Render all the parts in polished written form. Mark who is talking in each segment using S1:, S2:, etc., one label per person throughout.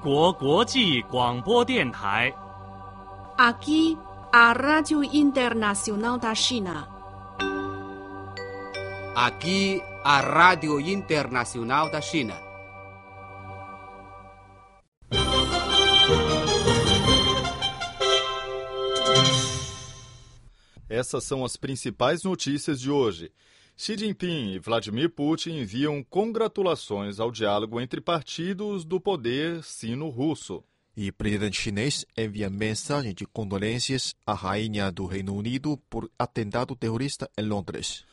S1: 国国际广播电台。
S2: Aqui, a Rádio Internacional da China.
S3: Aqui, a Rádio Internacional da China.
S4: Essas são as principais notícias de hoje. Xi Jinping e Vladimir Putin enviam congratulações ao diálogo entre partidos do poder sino-russo.
S5: E o presidente chinês envia mensagem de condolências à rainha do Reino Unido por atentado terrorista em Londres.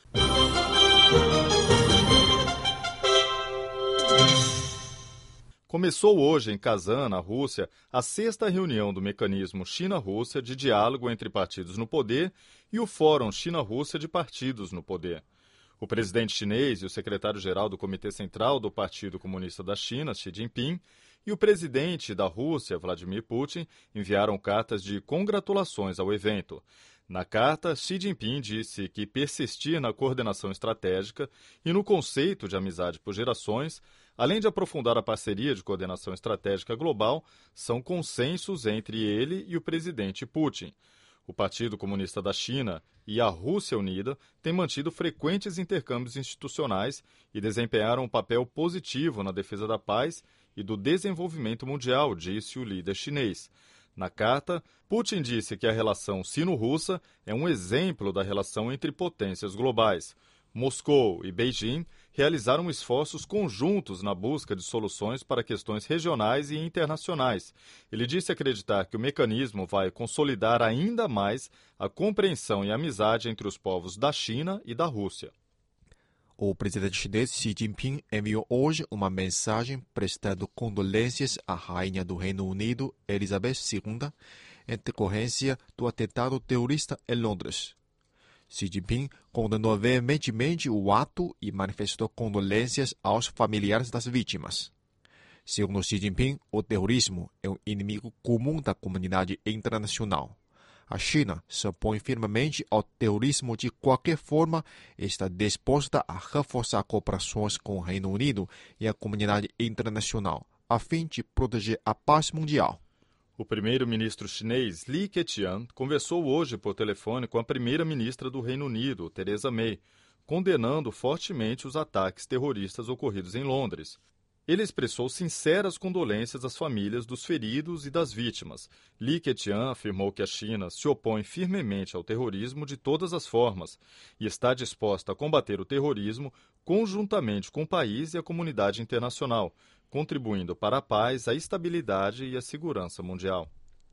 S4: Começou hoje em Kazan, na Rússia, a 6ª reunião do mecanismo China-Rússia de diálogo entre partidos no poder e o Fórum China-Rússia de Partidos no Poder. O presidente chinês e o secretário-geral do Comitê Central do Partido Comunista da China, Xi Jinping, e o presidente da Rússia, Vladimir Putin, enviaram cartas de congratulações ao evento. Na carta, Xi Jinping disse que persistir na coordenação estratégica e no conceito de amizade por gerações, além de aprofundar a parceria de coordenação estratégica global, são consensos entre ele e o presidente Putin. O Partido Comunista da China e a Rússia Unida têm mantido frequentes intercâmbios institucionais e desempenharam um papel positivo na defesa da paz e do desenvolvimento mundial, disse o líder chinês. Na carta, Putin disse que a relação sino-russa é um exemplo da relação entre potências globais. Moscou e Beijing realizaram esforços conjuntos na busca de soluções para questões regionais e internacionais. Ele disse acreditar que o mecanismo vai consolidar ainda mais a compreensão e amizade entre os povos da China e da Rússia.
S5: O presidente chinês Xi Jinping enviou hoje uma mensagem prestando condolências à rainha do Reino Unido, Elizabeth II, em decorrência do atentado terrorista em Londres. Xi Jinping condenou veementemente o ato e manifestou condolências aos familiares das vítimas. Segundo Xi Jinping, o terrorismo é um inimigo comum da comunidade internacional. A China se opõe firmemente ao terrorismo de qualquer forma e está disposta a reforçar cooperações com o Reino Unido e a comunidade internacional, a fim de proteger a paz mundial.
S4: O primeiro-ministro chinês Li Keqiang conversou hoje por telefone com a primeira-ministra do Reino Unido, Theresa May, condenando fortemente os ataques terroristas ocorridos em Londres. Ele expressou sinceras condolências às famílias dos feridos e das vítimas. Li Keqiang afirmou que a China se opõe firmemente ao terrorismo de todas as formas e está disposta a combater o terrorismo conjuntamente com o país e a comunidade internacional, contribuindo para a paz, a estabilidade e a segurança mundial.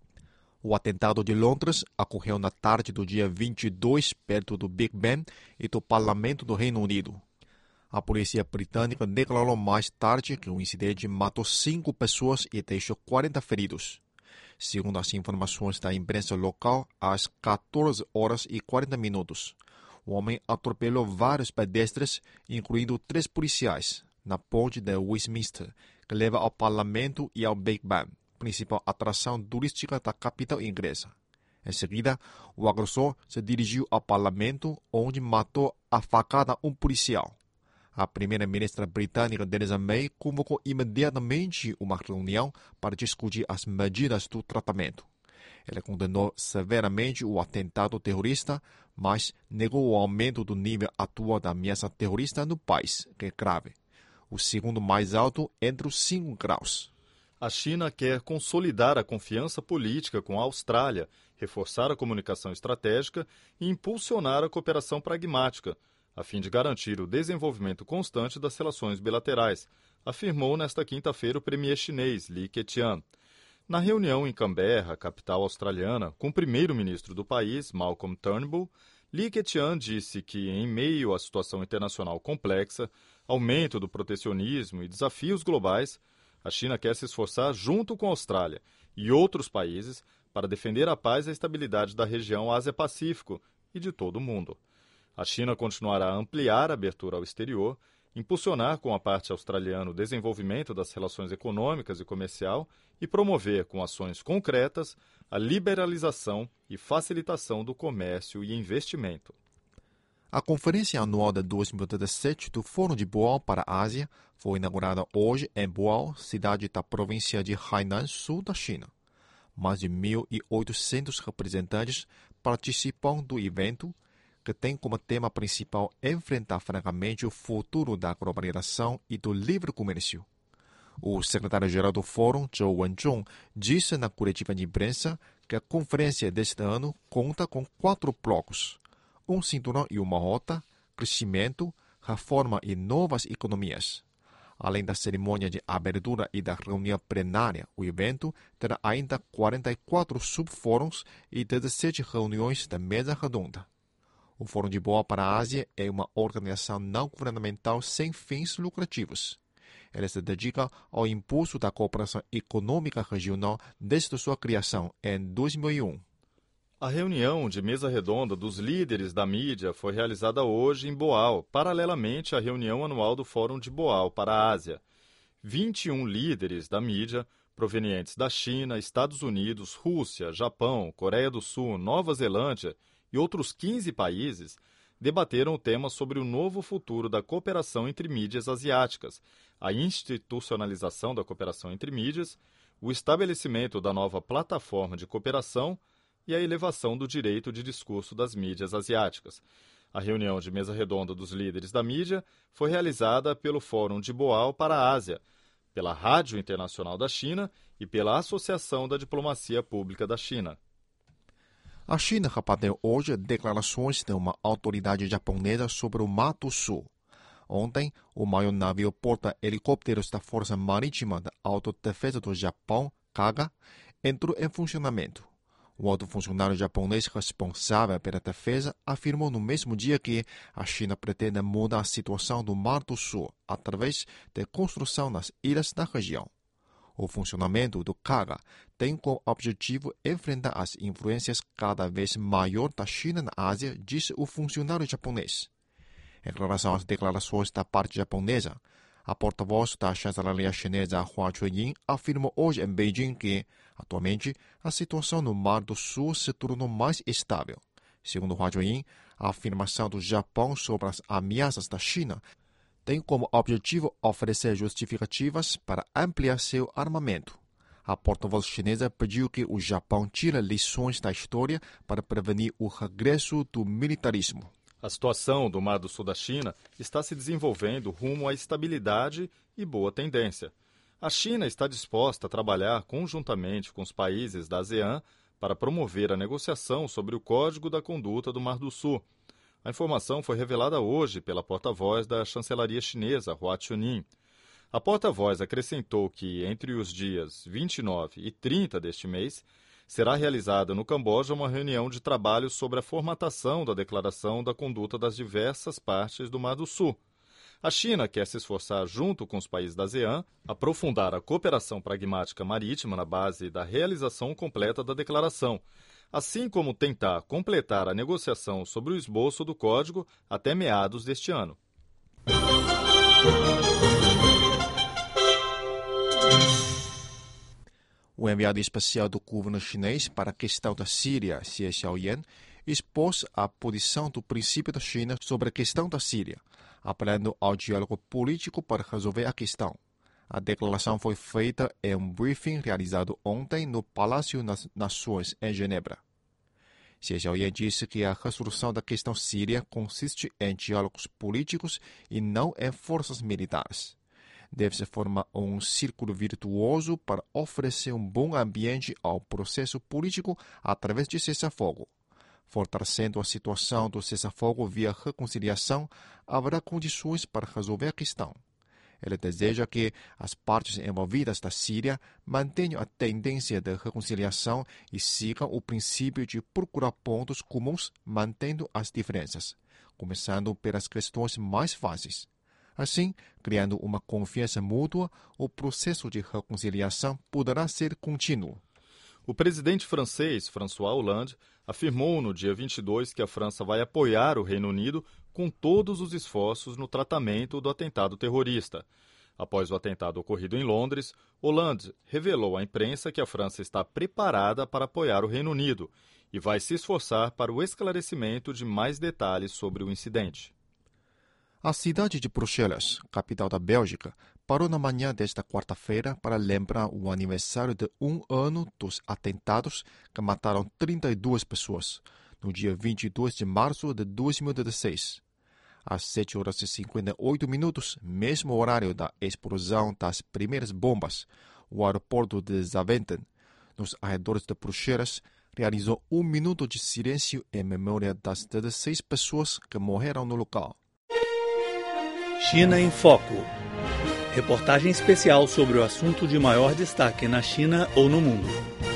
S5: O atentado de Londres ocorreu na tarde do dia 22, perto do Big Ben e do Parlamento do Reino Unido. A polícia britânica declarou mais tarde que o incidente matou 5 pessoas e deixou 40 feridos. Segundo as informações da imprensa local, às 14 horas e 40 minutos, o homem atropelou vários pedestres, incluindo 3 policiais, na ponte de Westminster, que leva ao Parlamento e ao Big Ben, principal atração turística da capital inglesa. Em seguida, o agressor se dirigiu ao Parlamento, onde matou a facada um policial. A primeira-ministra britânica Theresa May convocou imediatamente uma reunião para discutir as medidas do tratamento. Ela condenou severamente o atentado terrorista, mas negou o aumento do nível atual da ameaça terrorista no país, que é grave, o segundo mais alto entre os 5 graus.
S4: A China quer consolidar a confiança política com a Austrália, reforçar a comunicação estratégica e impulsionar a cooperação pragmática, a fim de garantir o desenvolvimento constante das relações bilaterais, afirmou nesta quinta-feira o premier chinês Li Keqiang. Na reunião em Canberra, capital australiana, com o primeiro-ministro do país, Malcolm Turnbull, Li Keqiang disse que, em meio à situação internacional complexa, aumento do protecionismo e desafios globais, a China quer se esforçar junto com a Austrália e outros países para defender a paz e a estabilidade da região Ásia-Pacífico e de todo o mundo. A China continuará a ampliar a abertura ao exterior, impulsionar com a parte australiana o desenvolvimento das relações econômicas e comercial e promover com ações concretas a liberalização e facilitação do comércio e investimento.
S5: A conferência anual de 2017 do Fórum de Boao para a Ásia foi inaugurada hoje em Boao, cidade da província de Hainan, sul da China. Mais de 1.800 representantes participam do evento, que tem como tema principal enfrentar francamente o futuro da globalização e do livre comércio. O secretário-geral do Fórum, Zhou Wenzhong, disse na coletiva de imprensa que a conferência deste ano conta com 4 blocos: um cinturão e uma rota, crescimento, reforma e novas economias. Além da cerimônia de abertura e da reunião plenária, o evento terá ainda 44 subfóruns e 17 reuniões da mesa redonda. O Fórum de Boao para a Ásia é uma organização não governamental sem fins lucrativos. Ele se dedica ao impulso da cooperação econômica regional desde sua criação em 2001.
S4: A reunião de mesa redonda dos líderes da mídia foi realizada hoje em Boao, paralelamente à reunião anual do Fórum de Boao para a Ásia. 21 líderes da mídia, provenientes da China, Estados Unidos, Rússia, Japão, Coreia do Sul, Nova Zelândia e outros 15 países, debateram o tema sobre o novo futuro da cooperação entre mídias asiáticas, a institucionalização da cooperação entre mídias, o estabelecimento da nova plataforma de cooperação e a elevação do direito de discurso das mídias asiáticas. A reunião de mesa redonda dos líderes da mídia foi realizada pelo Fórum de Boao para a Ásia, pela Rádio Internacional da China e pela Associação da Diplomacia Pública da China.
S5: A China rebateu hoje declarações de uma autoridade japonesa sobre o Mar do Sul. Ontem, o maior navio porta-helicópteros da Força Marítima da Autodefesa do Japão, KAGA, entrou em funcionamento. O alto funcionário japonês responsável pela defesa afirmou no mesmo dia que a China pretende mudar a situação do Mar do Sul através da construção nas ilhas da região. O funcionamento do KAGA tem como objetivo enfrentar as influências cada vez maiores da China na Ásia, disse o funcionário japonês. Em relação às declarações da parte japonesa, a porta-voz da chancelaria chinesa Hua Chunying afirmou hoje em Beijing que, atualmente, a situação no Mar do Sul se tornou mais estável. Segundo Hua Chunying, a afirmação do Japão sobre as ameaças da China tem como objetivo oferecer justificativas para ampliar seu armamento. A porta-voz chinesa pediu que o Japão tire lições da história para prevenir o regresso do militarismo.
S4: A situação do Mar do Sul da China está se desenvolvendo rumo à estabilidade e boa tendência. A China está disposta a trabalhar conjuntamente com os países da ASEAN para promover a negociação sobre o Código da Conduta do Mar do Sul. A informação foi revelada hoje pela porta-voz da chancelaria chinesa, Hua Chunying. A porta-voz acrescentou que, entre os dias 29 e 30 deste mês, será realizada no Camboja uma reunião de trabalho sobre a formatação da Declaração da Conduta das diversas partes do Mar do Sul. A China quer se esforçar, junto com os países da ASEAN, aprofundar a cooperação pragmática marítima na base da realização completa da declaração, assim como tentar completar a negociação sobre o esboço do Código até meados deste ano.
S5: O enviado especial do governo chinês para a questão da Síria, Xie Xiaoyan, expôs a posição do princípio da China sobre a questão da Síria, apelando ao diálogo político para resolver a questão. A declaração foi feita em um briefing realizado ontem no Palácio das Nações, em Genebra. Xie Xiaoyan disse que a resolução da questão síria consiste em diálogos políticos e não em forças militares. Deve-se formar um círculo virtuoso para oferecer um bom ambiente ao processo político através de cessar-fogo. Fortalecendo a situação do cessar-fogo via reconciliação, haverá condições para resolver a questão. Ele deseja que as partes envolvidas da Síria mantenham a tendência de reconciliação e sigam o princípio de procurar pontos comuns, mantendo as diferenças, começando pelas questões mais fáceis. Assim, criando uma confiança mútua, o processo de reconciliação poderá ser contínuo.
S4: O presidente francês, François Hollande, afirmou no dia 22 que a França vai apoiar o Reino Unido com todos os esforços no tratamento do atentado terrorista. Após o atentado ocorrido em Londres, Hollande revelou à imprensa que a França está preparada para apoiar o Reino Unido e vai se esforçar para o esclarecimento de mais detalhes sobre o incidente.
S5: A cidade de Bruxelas, capital da Bélgica, parou na manhã desta quarta-feira para lembrar o aniversário de 1 ano dos atentados que mataram 32 pessoas, no dia 22 de março de 2016. Às 7h58, mesmo horário da explosão das primeiras bombas, o aeroporto de Zaventem, nos arredores de Bruxelas, realizou 1 minuto de silêncio em memória das 16 pessoas que morreram no local.
S6: China em Foco. Reportagem especial sobre o assunto de maior destaque na China ou no mundo.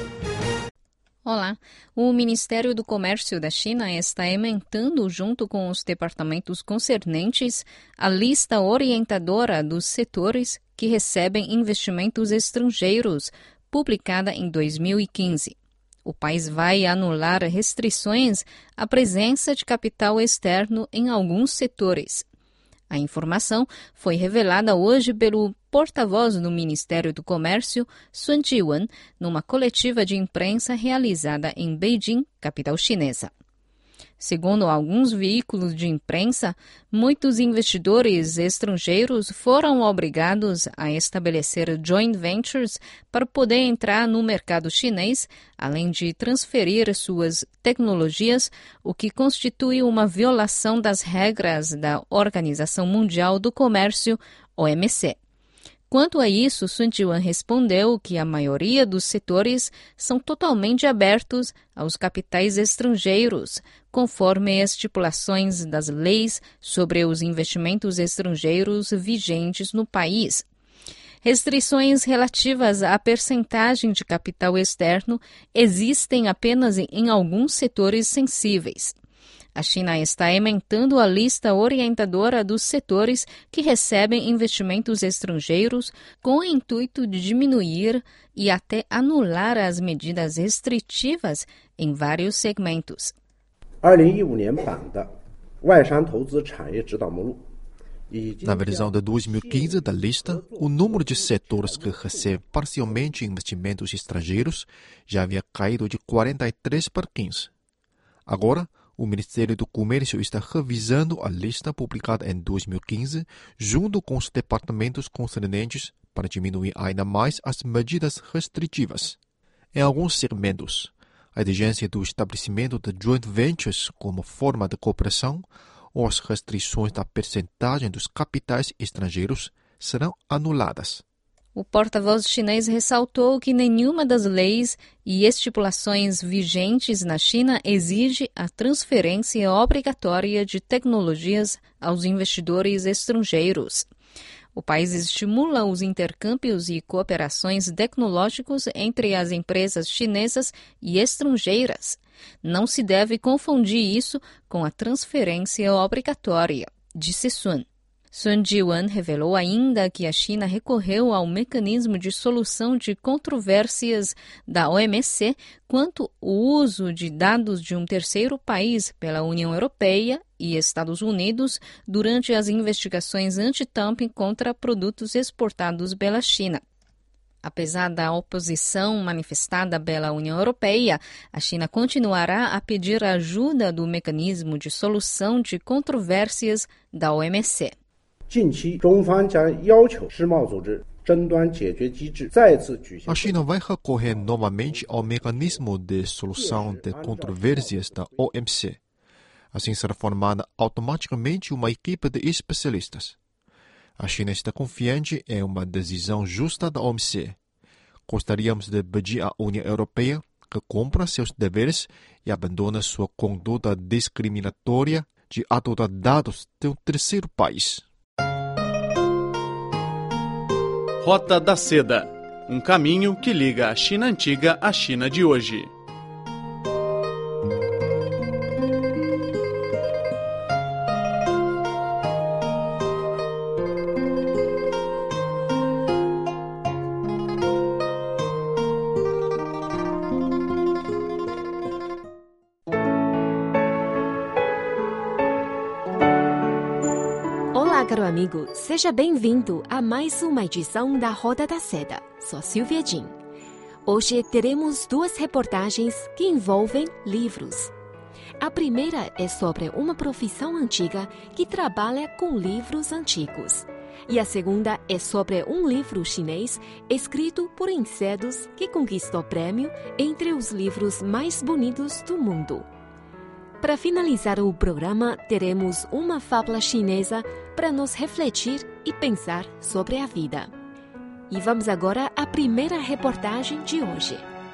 S7: Olá, o Ministério do Comércio da China está emendando, junto com os departamentos concernentes, a lista orientadora dos setores que recebem investimentos estrangeiros, publicada em 2015. O país vai anular restrições à presença de capital externo em alguns setores. A informação foi revelada hoje pelo porta-voz do Ministério do Comércio, Sun Jiwen, numa coletiva de imprensa realizada em Beijing, capital chinesa. Segundo alguns veículos de imprensa, muitos investidores estrangeiros foram obrigados a estabelecer joint ventures para poder entrar no mercado chinês, além de transferir suas tecnologias, o que constitui uma violação das regras da Organização Mundial do Comércio, OMC. Quanto a isso, Sun Jiwen respondeu que a maioria dos setores são totalmente abertos aos capitais estrangeiros, conforme as estipulações das leis sobre os investimentos estrangeiros vigentes no país. Restrições relativas à percentagem de capital externo existem apenas em alguns setores sensíveis. A China está emendando a lista orientadora dos setores que recebem investimentos estrangeiros com o intuito de diminuir e até anular as medidas restritivas em vários segmentos.
S8: 2015年版的外商投资产业指导目录
S5: Na versão de 2015 da lista, o número de setores que recebem parcialmente investimentos estrangeiros já havia caído de 43 para 15. Agora, o Ministério do Comércio está revisando a lista publicada em 2015 junto com os departamentos concernentes para diminuir ainda mais as medidas restritivas. Em alguns segmentos, a exigência do estabelecimento de joint ventures como forma de cooperação ou as restrições da percentagem dos capitais estrangeiros serão anuladas.
S7: O porta-voz chinês ressaltou que nenhuma das leis e estipulações vigentes na China exige a transferência obrigatória de tecnologias aos investidores estrangeiros. O país estimula os intercâmbios e cooperações tecnológicos entre as empresas chinesas e estrangeiras. Não se deve confundir isso com a transferência obrigatória, disse Sun. Sun Jiwen revelou ainda que a China recorreu ao mecanismo de solução de controvérsias da OMC quanto ao uso de dados de um terceiro país pela União Europeia e Estados Unidos durante as investigações anti-dumping contra produtos exportados pela China. Apesar da oposição manifestada pela União Europeia, a China continuará a pedir ajuda do mecanismo de solução de controvérsias da OMC.
S8: 近期，中方将要求世贸组织争端解决机制再次举行。
S5: A China vai recorrer novamente ao mecanismo de solução de controvérsias da OMC. Assim será formada automaticamente uma equipe de especialistas. A China está confiante em uma decisão justa da OMC. Gostaríamos de pedir à União Europeia que cumpra seus deveres e abandone sua conduta discriminatória de adotar dados de um terceiro país.
S6: Rota da Seda, um caminho que liga a China antiga à China de hoje.
S9: Olá, caro amigo. Seja bem-vindo a mais uma edição da Roda da Seda. Sou Silvia Jin. Hoje teremos duas reportagens que envolvem livros. A primeira é sobre uma profissão antiga que trabalha com livros antigos. E a segunda é sobre um livro chinês escrito por insetos que conquistou prêmio entre os livros mais bonitos do mundo. Para finalizar o programa, teremos uma fábula chinesa para nos refletir e pensar sobre a vida. E vamos agora à primeira reportagem de hoje.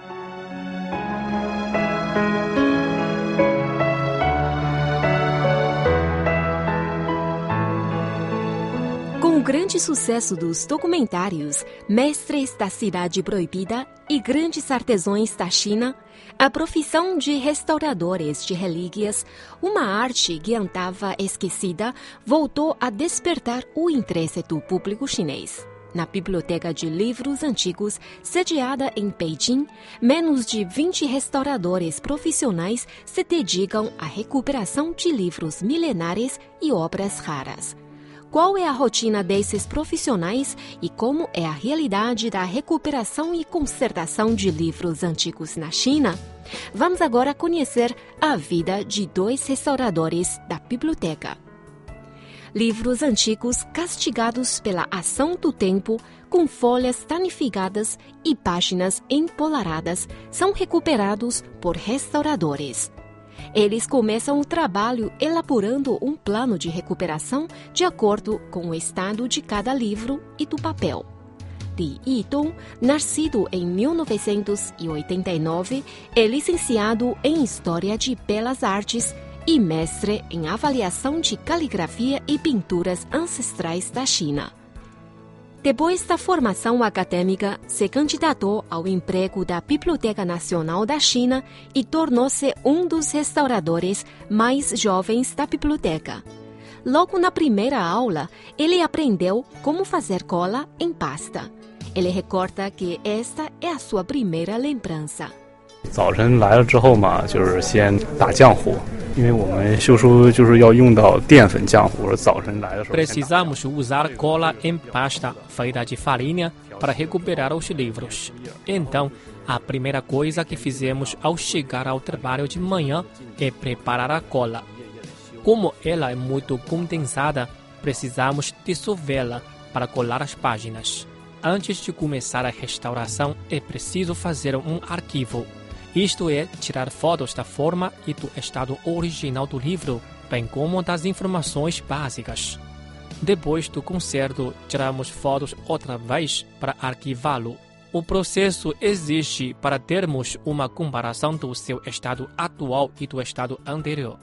S9: Com o grande sucesso dos documentários Mestres da Cidade Proibida e Grandes Artesãos da China, a profissão de restauradores de relíquias, uma arte que andava esquecida, voltou a despertar o interesse do público chinês. Na Biblioteca de Livros Antigos, sediada em Beijing, menos de 20 restauradores profissionais se dedicam à recuperação de livros milenares e obras raras. Qual é a rotina desses profissionais e como é a realidade da recuperação e consertação de livros antigos na China? Vamos agora conhecer a vida de dois restauradores da biblioteca. Livros antigos castigados pela ação do tempo, com folhas danificadas e páginas empolaradas, são recuperados por restauradores. Eles começam o trabalho elaborando um plano de recuperação de acordo com o estado de cada livro e do papel. Li Yidong, nascido em 1989, é licenciado em História de Belas Artes e mestre em avaliação de caligrafia e pinturas ancestrais da China. Depois da formação acadêmica, se candidatou ao emprego da Biblioteca Nacional da China e tornou-se um dos restauradores mais jovens da biblioteca. Logo na primeira aula, ele aprendeu como fazer cola em pasta. Ele recorda que esta é a sua primeira lembrança.
S10: 早晨来了之后嘛，就是先打浆糊，因为我们修书就是要用到淀粉浆糊。早晨来的时候
S11: precisamos usar cola em pasta feita de farinha para recuperar os livros. Então, a primeira coisa que fizemos ao chegar ao trabalho de manhã é preparar a cola. Como ela é muito condensada, precisamos dissolvê-la para colar as páginas. Antes de começar a restauração, é preciso fazer um arquivo. Isto é, tirar fotos da forma e do estado original do livro, bem como das informações básicas. Depois do conserto, tiramos fotos outra vez para arquivá-lo. O processo existe para termos uma comparação do seu estado atual e do estado anterior.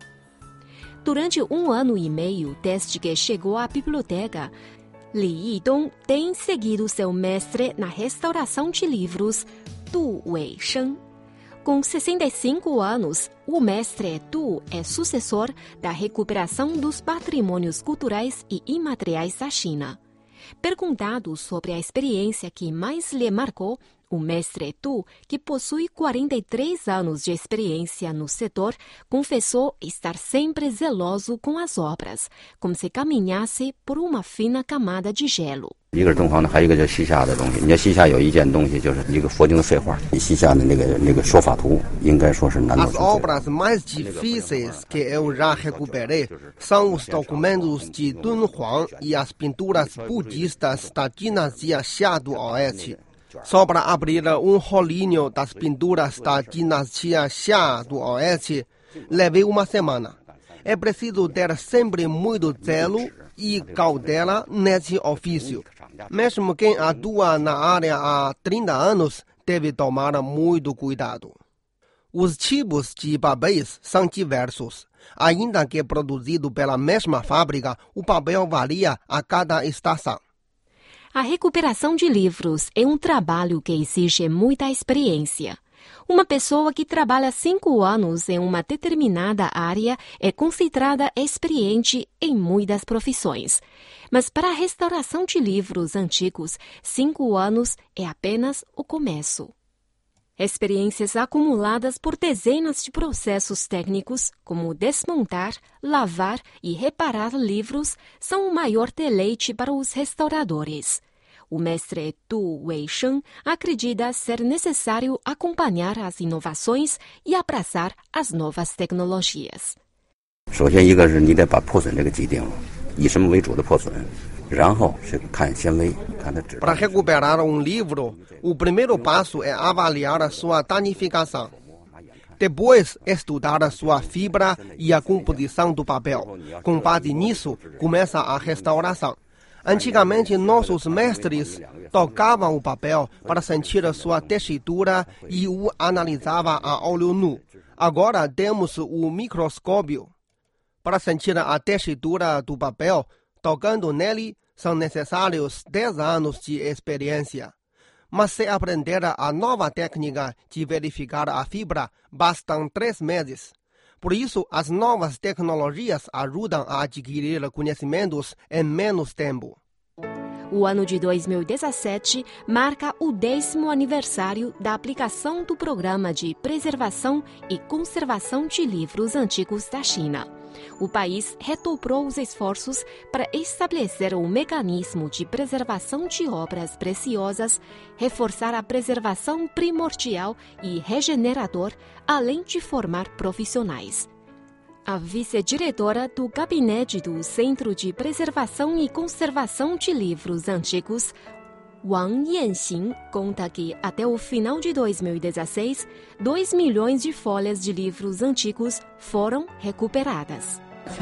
S9: Durante 1 ano e meio desde que chegou à biblioteca, Li Yidong tem seguido seu mestre na restauração de livros, Du Weisheng. Com 65 anos, o mestre Du é sucessor da recuperação dos patrimônios culturais e imateriais da China. Perguntado sobre a experiência que mais lhe marcou, o mestre Du, que possui 43 anos de experiência no setor, confessou estar sempre zeloso com as obras, como se caminhasse por uma fina camada de gelo.
S12: 一个是东方的，还有一个就是西夏的东西。你看西夏有一件东西，就是一个佛经的废话，西夏的那个说法图，应该说是难度最高。
S13: As obras mais difíceis que eu já recuperei são os documentos de Dunhuang e as pinturas budistas da dinastia Xia do Oeste. Só para abrir um rolinho das pinturas da dinastia Xia do Oeste, levei 1 semana. É preciso ter sempre muito zelo e cautela nesse ofício. Mesmo quem atua na área há 30 anos deve tomar muito cuidado. Os tipos de papéis são diversos. Ainda que produzido pela mesma fábrica, o papel varia a cada estação.
S9: A recuperação de livros é um trabalho que exige muita experiência. Uma pessoa que trabalha 5 anos em uma determinada área é considerada experiente em muitas profissões. Mas para a restauração de livros antigos, 5 anos é apenas o começo. Experiências acumuladas por dezenas de processos técnicos, como desmontar, lavar e reparar livros, são o maior deleite para os restauradores. O mestre Du Weisheng acredita ser necessário acompanhar as inovações e abraçar as novas tecnologias.
S12: 首先一个是你得把破损这个记定了，以什么为主的破损，然后是看纤维，看它质。
S13: Para recuperar livro, o primeiro passo é avaliar a sua danificação. Depois, estudar a sua fibra e a composição do papel. Com base nisso, começa a restauração. Antigamente, nossos mestres tocavam o papel para sentir a sua textura e o analisavam a olho nu. Agora temos o microscópio. Para sentir a textura do papel, tocando nele, são necessários 10 anos de experiência. Mas se aprender a nova técnica de verificar a fibra, bastam 3 meses. Por isso, as novas tecnologias ajudam a adquirir conhecimentos em menos tempo.
S9: O ano de 2017 marca o 10º aniversário da aplicação do Programa de Preservação e Conservação de Livros Antigos da China. O país redobrou os esforços para estabelecer um mecanismo de preservação de obras preciosas, reforçar a preservação primordial e regenerador, além de formar profissionais. A vice-diretora do Gabinete do Centro de Preservação e Conservação de Livros Antigos, Wang Yanxing, conta que, até o final de 2016, 2 milhões de folhas de livros antigos foram recuperadas.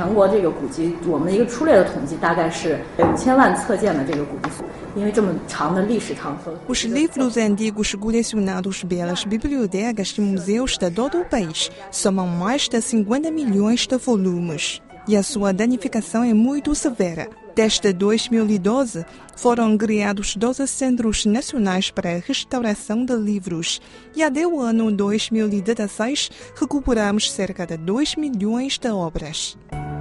S14: Os livros antigos colecionados pelas bibliotecas e museus de todo o país somam mais de 50 milhões de volumes. E a sua danificação é muito severa. Desde 2012, foram criados 12 centros nacionais para a restauração de livros. E até o ano 2016, recuperamos cerca de 2 milhões de obras.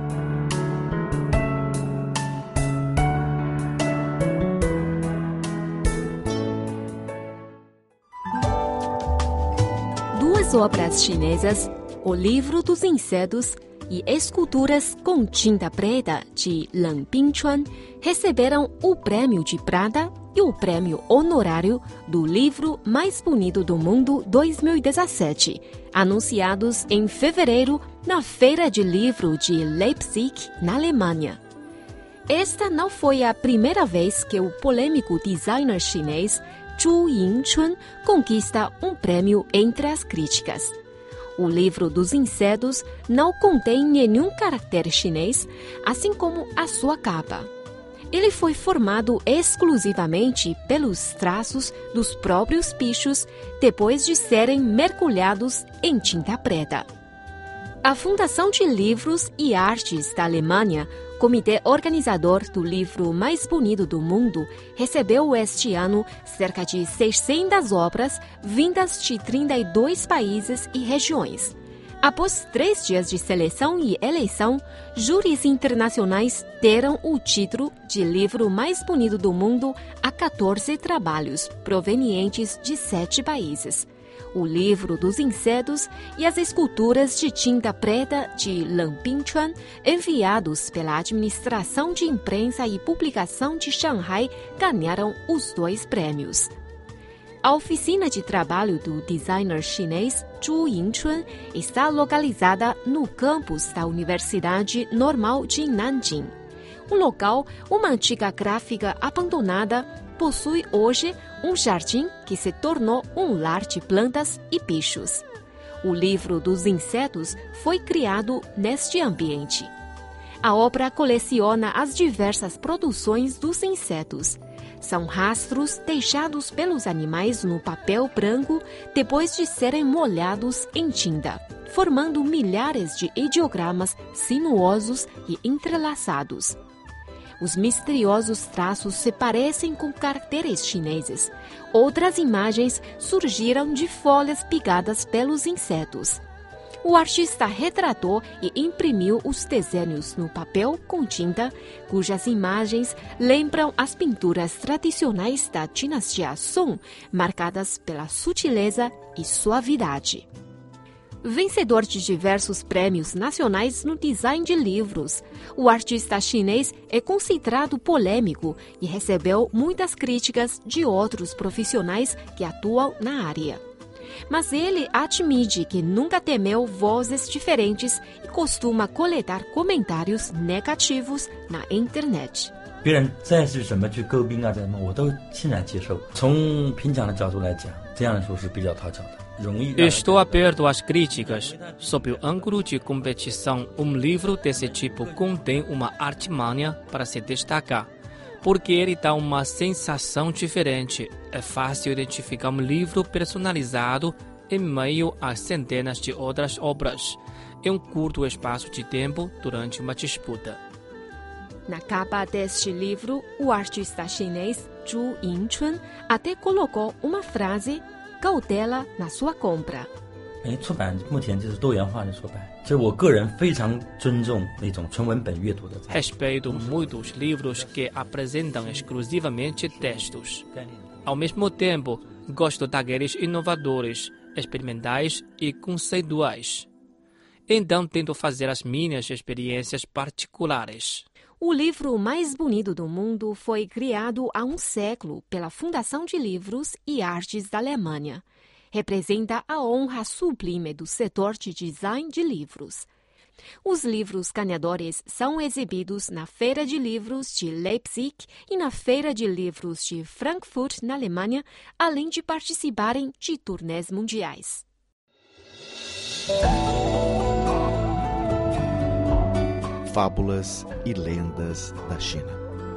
S9: Duas obras chinesas, O Livro dos Insetos e esculturas com tinta preta de Lan Bingchuan receberam o Prêmio de Prata e o Prêmio Honorário do Livro Mais Bonito do Mundo 2017, anunciados em fevereiro na Feira de Livro de Leipzig, na Alemanha. Esta não foi a primeira vez que o polêmico designer chinês Zhu Yingchun conquista um prêmio entre as críticas. O Livro dos Insetos não contém nenhum caractere chinês, assim como a sua capa. Ele foi formado exclusivamente pelos traços dos próprios bichos depois de serem mergulhados em tinta preta. A Fundação de Livros e Artes da Alemanha, comitê organizador do livro mais bonito do mundo, recebeu este ano cerca de 600 obras vindas de 32 países e regiões. Após 3 dias de seleção e eleição, júris internacionais deram o título de livro mais bonito do mundo a 14 trabalhos provenientes de 7 países. O Livro dos Insetos e as esculturas de tinta preta de Lan Bingchuan, enviados pela Administração de Imprensa e Publicação de Shanghai, ganharam os 2 prêmios. A oficina de trabalho do designer chinês Zhu Yingchun está localizada no campus da Universidade Normal de Nanjing. O local, uma antiga gráfica abandonada, possui hoje um jardim que se tornou um lar de plantas e bichos. O Livro dos Insetos foi criado neste ambiente. A obra coleciona as diversas produções dos insetos. São rastros deixados pelos animais no papel branco depois de serem molhados em tinta, formando milhares de ideogramas sinuosos e entrelaçados. Os misteriosos traços se parecem com caracteres chineses. Outras imagens surgiram de folhas picadas pelos insetos. O artista retratou e imprimiu os desenhos no papel com tinta, cujas imagens lembram as pinturas tradicionais da dinastia Song, marcadas pela sutileza e suavidade. Vencedor de diversos prêmios nacionais no design de livros, o artista chinês é considerado polêmico e recebeu muitas críticas de outros profissionais que atuam na área. Mas ele admite que nunca temeu vozes diferentes e costuma coletar comentários negativos na internet.
S15: 别人再是什么去诟病啊，我都欣然接受。从评奖的角度来讲，这样来说是比较讨巧的。
S11: Estou aberto às críticas. Sob o ângulo de competição, livro desse tipo contém uma artimanha para se destacar, porque ele dá uma sensação diferente. É fácil identificar livro personalizado em meio a centenas de outras obras, em curto espaço de tempo durante uma disputa.
S9: Na capa deste livro, o artista chinês Zhu Yingchun até colocou uma frase: cautela na sua compra.
S15: 出版目前就是多元化的出版，其实我个人非常尊重那种纯文本阅读的。
S11: Respeito muitos livros que apresentam exclusivamente textos. Ao mesmo tempo, gosto daqueles inovadores, experimentais e conceituais. Então, tento fazer as minhas experiências particulares.
S9: O livro mais bonito do mundo foi criado há um século pela Fundação de Livros e Artes da Alemanha. Representa a honra sublime do setor de design de livros. Os livros ganhadores são exibidos na Feira de Livros de Leipzig e na Feira de Livros de Frankfurt, na Alemanha, além de participarem de turnês mundiais.
S5: Fábulas e lendas da China.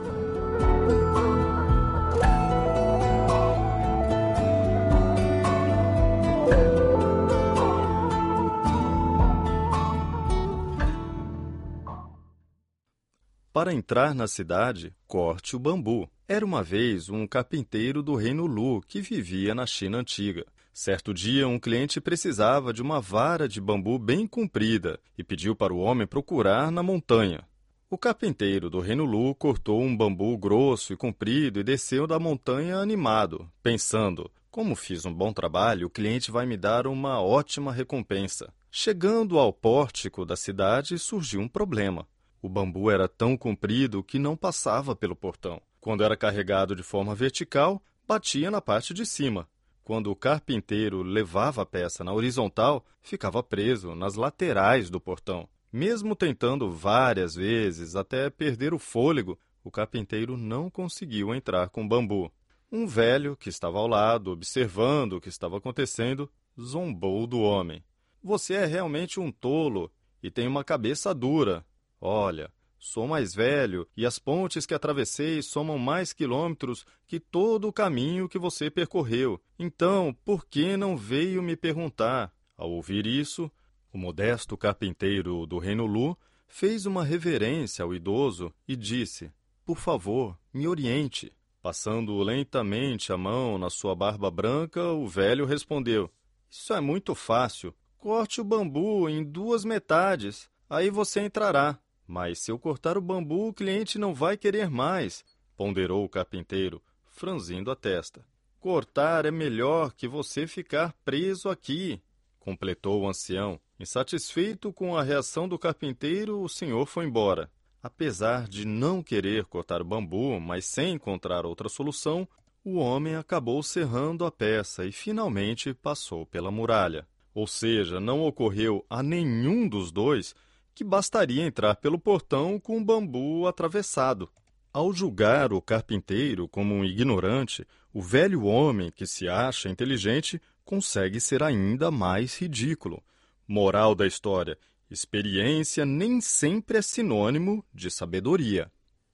S4: Para entrar na cidade, corte o bambu. Era uma vez um carpinteiro do reino Lu que vivia na China antiga. Certo dia, um cliente precisava de uma vara de bambu bem comprida e pediu para o homem procurar na montanha. O carpinteiro do reino Lu cortou um bambu grosso e comprido e desceu da montanha animado, pensando: como fiz um bom trabalho, o cliente vai me dar uma ótima recompensa. Chegando ao pórtico da cidade, surgiu um problema. O bambu era tão comprido que não passava pelo portão. Quando era carregado de forma vertical, batia na parte de cima. Quando o carpinteiro levava a peça na horizontal, ficava preso nas laterais do portão. Mesmo tentando várias vezes até perder o fôlego, o carpinteiro não conseguiu entrar com o bambu. Um velho que estava ao lado, observando o que estava acontecendo, zombou do homem. Você é realmente um tolo e tem uma cabeça dura. Olha, sou mais velho e as pontes que atravessei somam mais quilômetros que todo o caminho que você percorreu. Então, por que não veio me perguntar? Ao ouvir isso, o modesto carpinteiro do reino Lu fez uma reverência ao idoso e disse: por favor, me oriente. Passando lentamente a mão na sua barba branca, o velho respondeu: isso é muito fácil. Corte o bambu em 2 metades, aí você entrará. Mas se eu cortar o bambu, o cliente não vai querer mais, ponderou o carpinteiro, franzindo a testa. Cortar é melhor que você ficar preso aqui, completou o ancião. Insatisfeito com a reação do carpinteiro, o senhor foi embora. Apesar de não querer cortar o bambu, mas sem encontrar outra solução, o homem acabou serrando a peça e finalmente passou pela muralha. Ou seja, não ocorreu a nenhum dos dois que bastaria entrar pelo portão com o bambu atravessado. Ao julgar o carpinteiro como um ignorante, o velho homem que se acha inteligente consegue ser ainda mais ridículo. Moral da história: experiência nem sempre é sinônimo de sabedoria.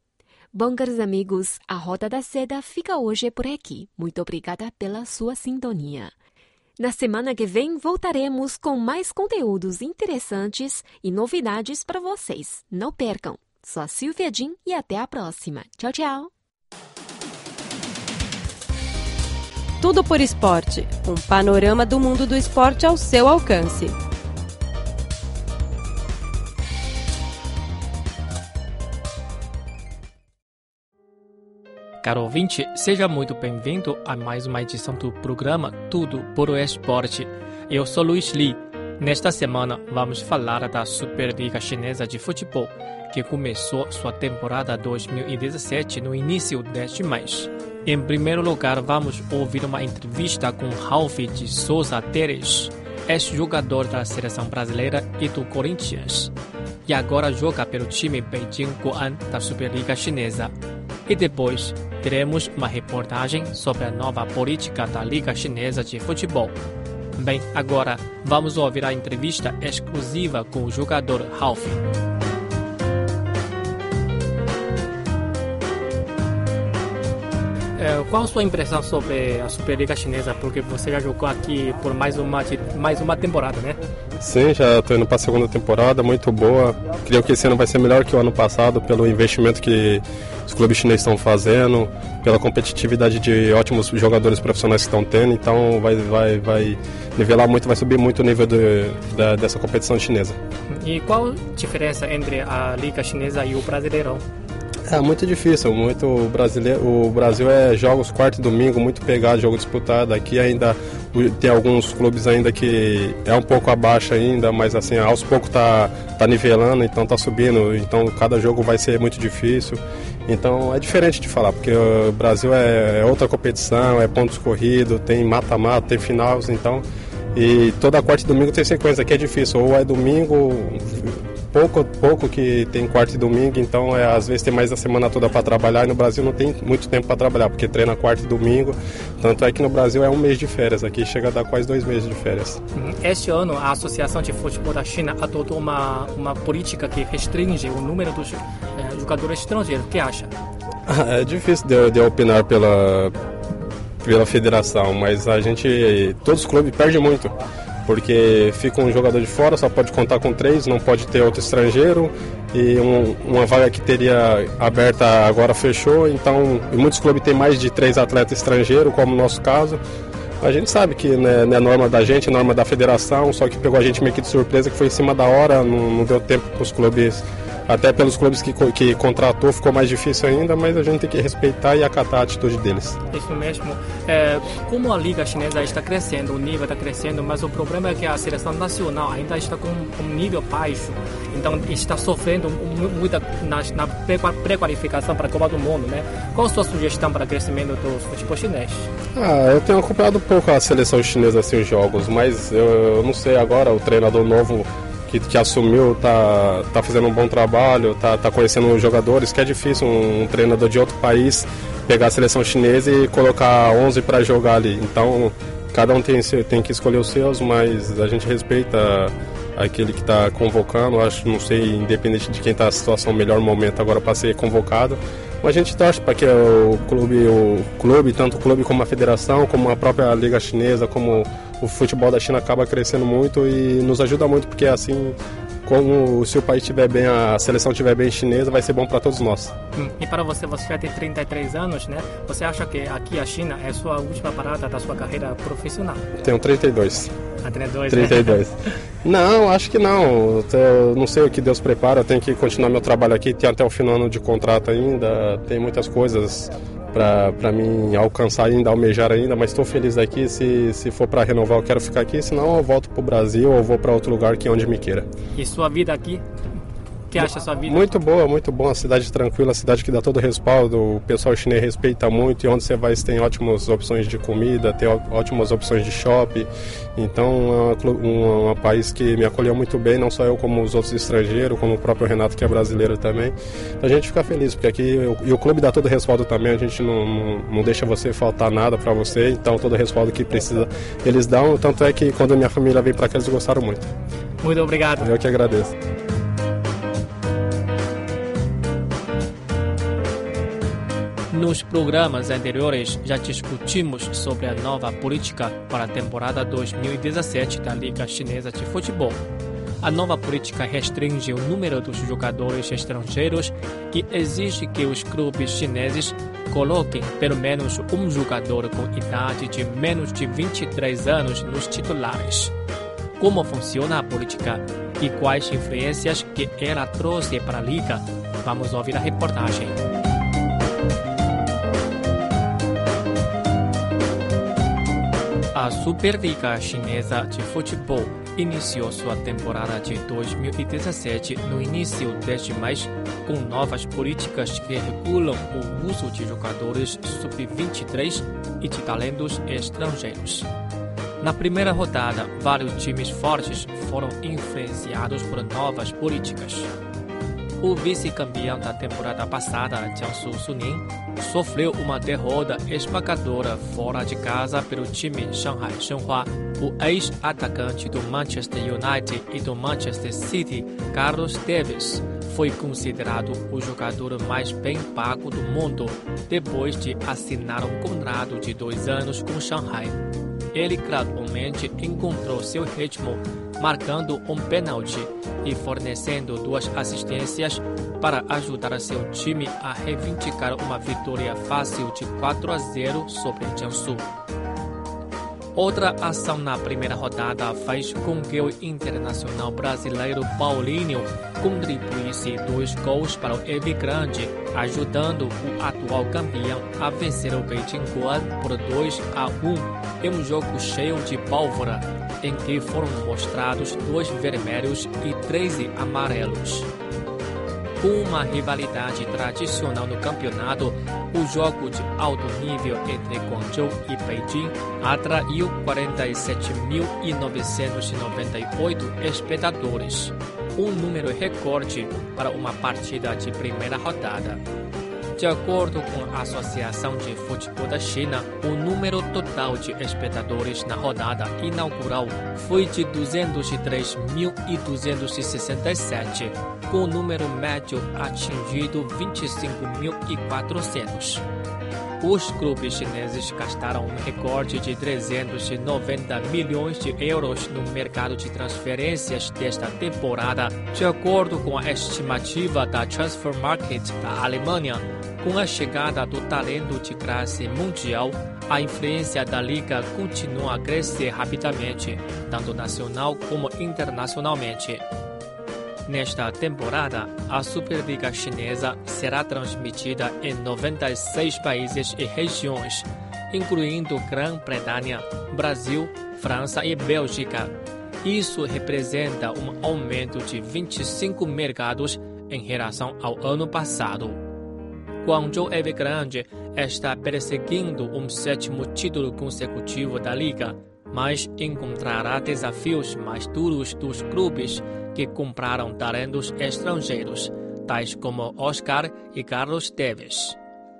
S9: Bom, caros amigos, a Roda da Seda fica hoje por aqui. Muito obrigada pela sua sintonia. Na semana que vem, voltaremos com mais conteúdos interessantes e novidades para vocês. Não percam! Sou a Silvia Jin e até a próxima. Tchau, tchau!
S16: Tudo por Esporte. Um panorama do mundo do esporte ao seu alcance.
S11: Caro ouvinte, seja muito bem-vindo a mais uma edição do programa Tudo por o Esporte. Eu sou Luiz Li. Nesta semana, vamos falar da Superliga Chinesa de Futebol, que começou sua temporada 2017 no início deste mês. Em primeiro lugar, vamos ouvir uma entrevista com Ralph de Souza Teres, ex-jogador da seleção brasileira e do Corinthians, e agora joga pelo time Beijing Guoan da Superliga Chinesa. E depois, teremos uma reportagem sobre a nova política da Liga Chinesa de Futebol. Bem, agora vamos ouvir a entrevista exclusiva com o jogador Ralph. Qual a sua impressão sobre a Superliga Chinesa? Porque você já jogou aqui por mais uma temporada, né?
S17: Sim, já estou indo para a segunda temporada, muito boa. Creio que esse ano vai ser melhor que o ano passado, pelo investimento que os clubes chineses estão fazendo, pela competitividade de ótimos jogadores profissionais que estão tendo. Então vai nivelar muito, vai subir muito o nível dessa competição chinesa.
S11: E qual a diferença entre a Liga Chinesa e o Brasileirão?
S17: É muito difícil, o Brasil é jogos quarto e domingo, muito pegado, jogo disputado. Aqui ainda tem alguns clubes ainda que é um pouco abaixo ainda, mas assim, aos poucos tá nivelando, então tá subindo, então cada jogo vai ser muito difícil. Então é diferente de falar, porque o Brasil é outra competição, é pontos corridos, tem mata-mata, tem finais, então, e toda quarta e domingo tem sequência, aqui é difícil, ou é domingo, pouco que tem quarta e domingo, então às vezes tem mais a semana toda para trabalhar, e no Brasil não tem muito tempo para trabalhar, porque treina quarta e domingo, tanto é que no Brasil é um mês de férias, aqui chega a dar quase 2 meses de férias.
S11: Este ano a Associação de Futebol da China adotou uma política que restringe o número dos jogadores estrangeiros. O que acha?
S17: É difícil de opinar pela federação, mas todos os clubes perdem muito, porque fica um jogador de fora, só pode contar com 3, não pode ter outro estrangeiro, e uma vaga que teria aberta agora fechou, então muitos clubes têm mais de 3 atletas estrangeiros, como no nosso caso. A gente sabe que não é norma da gente, é norma da federação, só que pegou a gente meio que de surpresa, que foi em cima da hora, não deu tempo para os clubes, até pelos clubes que contratou ficou mais difícil ainda, mas a gente tem que respeitar e acatar a atitude deles.
S11: Isso mesmo. Como a Liga Chinesa está crescendo, o nível está crescendo, mas o problema é que a seleção nacional ainda está com um nível baixo, então está sofrendo muito na pré-qualificação para a Copa do Mundo, né? Qual a sua sugestão para o crescimento do futebol chinês?
S17: Eu tenho acompanhado um pouco a seleção chinesa, assim, os jogos, mas eu não sei agora, o treinador novo que assumiu tá fazendo um bom trabalho, tá conhecendo os jogadores, que é difícil um treinador de outro país pegar a seleção chinesa e colocar 11 para jogar ali. Então, cada um tem que escolher os seus, mas a gente respeita aquele que está convocando. Não sei, independente de quem está na situação, melhor momento agora para ser convocado. Mas a gente torce para que o clube, tanto o clube como a federação, como a própria Liga Chinesa, como o futebol da China acaba crescendo muito e nos ajuda muito, porque assim, se o país estiver bem, a seleção estiver bem chinesa, vai ser bom para todos nós.
S11: E para você já tem 33 anos, né? Você acha que aqui a China é a sua última parada da sua carreira profissional?
S17: Tenho 32.
S11: 32.
S17: Não, acho que não. Eu não sei o que Deus prepara, eu tenho que continuar meu trabalho aqui, tem até o final do ano de contrato ainda, tem muitas coisas para mim alcançar ainda, almejar ainda, mas estou feliz aqui. Se for para renovar, eu quero ficar aqui, senão eu volto para o Brasil ou vou para outro lugar que é onde me queira.
S11: E sua vida aqui? O que acha a sua vida?
S17: Muito boa, uma cidade tranquila, cidade que dá todo respaldo, o pessoal chinês respeita muito, e onde você vai você tem ótimas opções de comida, tem ótimas opções de shopping, então é um país que me acolheu muito bem, não só eu como os outros estrangeiros, como o próprio Renato, que é brasileiro também. Então a gente fica feliz, porque aqui e o clube dá todo respaldo também, a gente não deixa você faltar nada para você, então todo respaldo que precisa eles dão, tanto é que quando a minha família veio para cá eles gostaram muito.
S11: Muito obrigado.
S17: Eu que agradeço.
S11: Nos programas anteriores já discutimos sobre a nova política para a temporada 2017 da Liga Chinesa de Futebol. A nova política restringe o número dos jogadores estrangeiros e exige que os clubes chineses coloquem pelo menos um jogador com idade de menos de 23 anos nos titulares. Como funciona a política e quais influências que ela trouxe para a Liga? Vamos ouvir a reportagem. A Superliga Chinesa de Futebol iniciou sua temporada de 2017 no início deste mês, com novas políticas que regulam o uso de jogadores sub-23 e de talentos estrangeiros. Na primeira rodada, vários times fortes foram influenciados por novas políticas. O vice-campeão da temporada passada, Jiangsu Suning, sofreu uma derrota esmagadora fora de casa pelo time Shanghai Shenhua. O ex-atacante do Manchester United e do Manchester City, Carlos Tevez, foi considerado o jogador mais bem pago do mundo depois de assinar um contrato de 2 anos com Shanghai. Ele gradualmente encontrou seu ritmo, marcando um pênalti e fornecendo 2 assistências para ajudar seu time a reivindicar uma vitória fácil de 4-0 sobre Jiangsu. Outra ação na primeira rodada fez com que o internacional brasileiro Paulinho contribuísse 2 gols para o Evergrande, ajudando o atual campeão a vencer o Beijing Guoan por 2-1 em um jogo cheio de pólvora, em que foram mostrados 2 vermelhos e 13 amarelos. Com uma rivalidade tradicional no campeonato, o jogo de alto nível entre Guangzhou e Beijing atraiu 47.998 espectadores, um número recorde para uma partida de primeira rodada. De acordo com a Associação de Futebol da China, o número total de espectadores na rodada inaugural foi de 203.267, com o número médio atingido 25.400. Os clubes chineses gastaram um recorde de 390 milhões de euros no mercado de transferências desta temporada, de acordo com a estimativa da Transfer Market da Alemanha. Com a chegada do talento de classe mundial, a influência da liga continua a crescer rapidamente, tanto nacional como internacionalmente. Nesta temporada, a Superliga Chinesa será transmitida em 96 países e regiões, incluindo Grã-Bretanha, Brasil, França e Bélgica. Isso representa um aumento de 25 mercados em relação ao ano passado. Guangzhou Evergrande está perseguindo um 7º título consecutivo da liga, mas encontrará desafios mais duros dos clubes que compraram talentos estrangeiros, tais como Oscar e Carlos Tevez.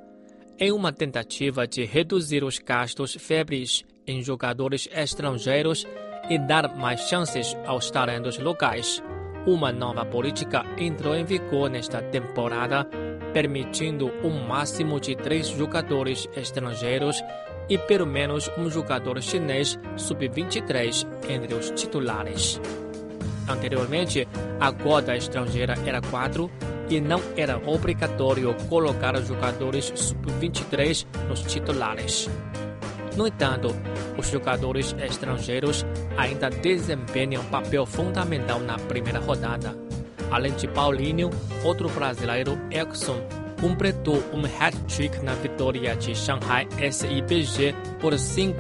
S11: Em uma tentativa de reduzir os gastos febris em jogadores estrangeiros e dar mais chances aos talentos locais, uma nova política entrou em vigor nesta temporada, permitindo um máximo de 3 jogadores estrangeiros e pelo menos um jogador chinês sub-23 entre os titulares. Anteriormente, a cota estrangeira era 4 e não era obrigatório colocar jogadores sub-23 nos titulares. No entanto, os jogadores estrangeiros ainda desempenham papel fundamental na primeira rodada. Além de Paulinho, outro brasileiro, Erickson, completou um hat-trick na vitória de Shanghai SIPG por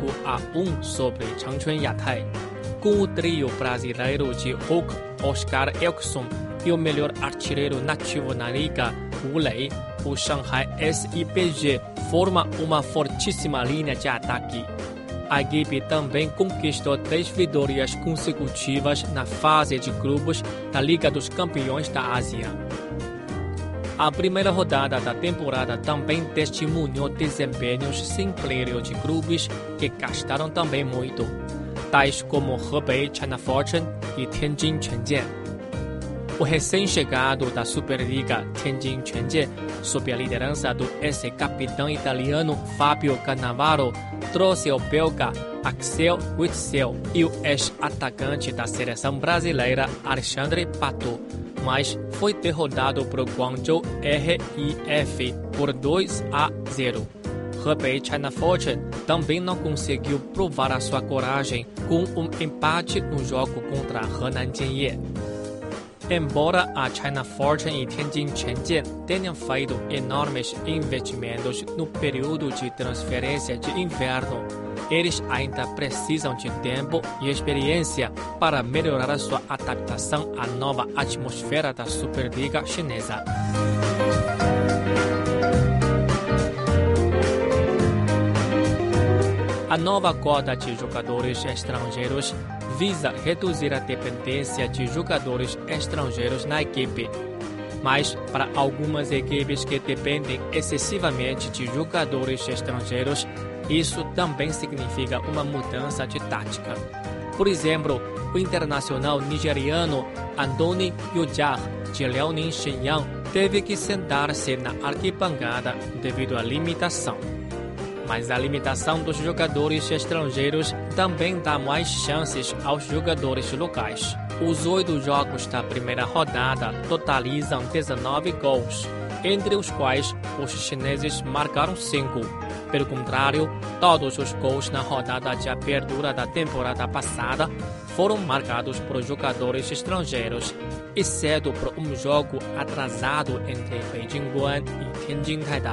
S11: 5-1 sobre Changchun Yatai. Com o trio brasileiro de Hulk, Oscar Erickson e o melhor artilheiro nativo na liga, Wu Lei, o Shanghai SIPG forma uma fortíssima linha de ataque. A equipe também conquistou 3 vitórias consecutivas na fase de grupos da Liga dos Campeões da Ásia. A primeira rodada da temporada também testemunhou desempenhos simples de clubes que gastaram também muito, tais como Hebei China Fortune e Tianjin Quanjian. O recém-chegado da Superliga Tianjin Quanjian, sob a liderança do ex-capitão italiano Fabio Cannavaro, trouxe o belga Axel Witsel e o ex-atacante da seleção brasileira Alexandre Pato, mas foi derrotado por Guangzhou RIF por 2-0. Hebei China Fortune também não conseguiu provar a sua coragem com um empate no jogo contra Henan Jianye. Embora a China Fortune e Tianjin Quanjian tenham feito enormes investimentos no período de transferência de inverno, eles ainda precisam de tempo e experiência para melhorar a sua adaptação à nova atmosfera da Superliga Chinesa. A nova cota de jogadores estrangeiros visa reduzir a dependência de jogadores estrangeiros na equipe. Mas, para algumas equipes que dependem excessivamente de jogadores estrangeiros, isso também significa uma mudança de tática. Por exemplo, o internacional nigeriano Anthony Ujah, de Liaoning Shenyang, teve que sentar-se na arquibancada devido à limitação. Mas a limitação dos jogadores estrangeiros também dá mais chances aos jogadores locais. Os 8 jogos da primeira rodada totalizam 19 gols, entre os quais os chineses marcaram 5. Pelo contrário, todos os gols na rodada de abertura da temporada passada foram marcados por jogadores estrangeiros, exceto por um jogo atrasado entre Beijing Guan e Tianjin Taida.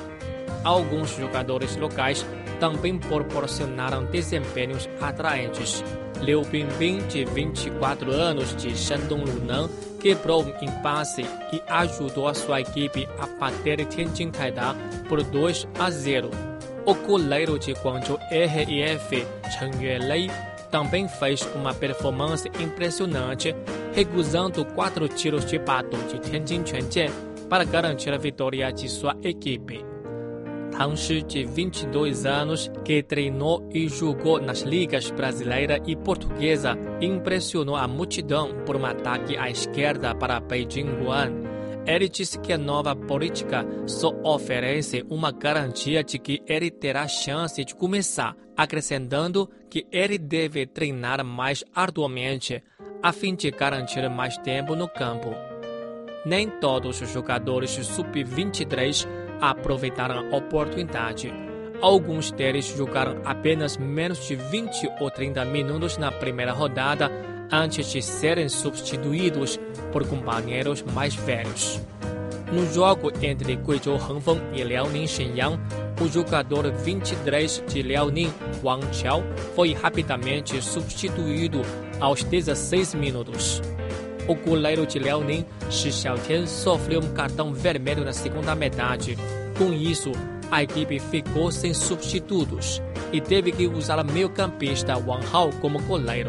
S11: Alguns jogadores locais também proporcionaram desempenhos atraentes. Liu Bingbing, de 24 anos, de Shandong Luneng, quebrou um impasse e ajudou a sua equipe a bater Tianjin Taida por 2-0. O goleiro de Guangzhou RIF, Chen Yuelei, também fez uma performance impressionante, recusando 4 tiros de pato de Tianjin Quanjian para garantir a vitória de sua equipe. Tang Shi, de 22 anos, que treinou e jogou nas ligas brasileira e portuguesa, impressionou a multidão por um ataque à esquerda para Beijing Guan. Ele disse que a nova política só oferece uma garantia de que ele terá chance de começar, acrescentando que ele deve treinar mais arduamente, a fim de garantir mais tempo no campo. Nem todos os jogadores sub-23 aproveitaram a oportunidade. Alguns deles jogaram apenas menos de 20 ou 30 minutos na primeira rodada antes de serem substituídos por companheiros mais velhos. No jogo entre Guizhou Hengfeng e Liaoning Shenyang, o jogador 23 de Liaoning, Wang Qiao, foi rapidamente substituído aos 16 minutos. O goleiro de Liaoning, Shi Xiaotian, sofreu um cartão vermelho na segunda metade. Com isso, a equipe ficou sem substitutos e teve que usar o meio-campista Wang Hao como goleiro.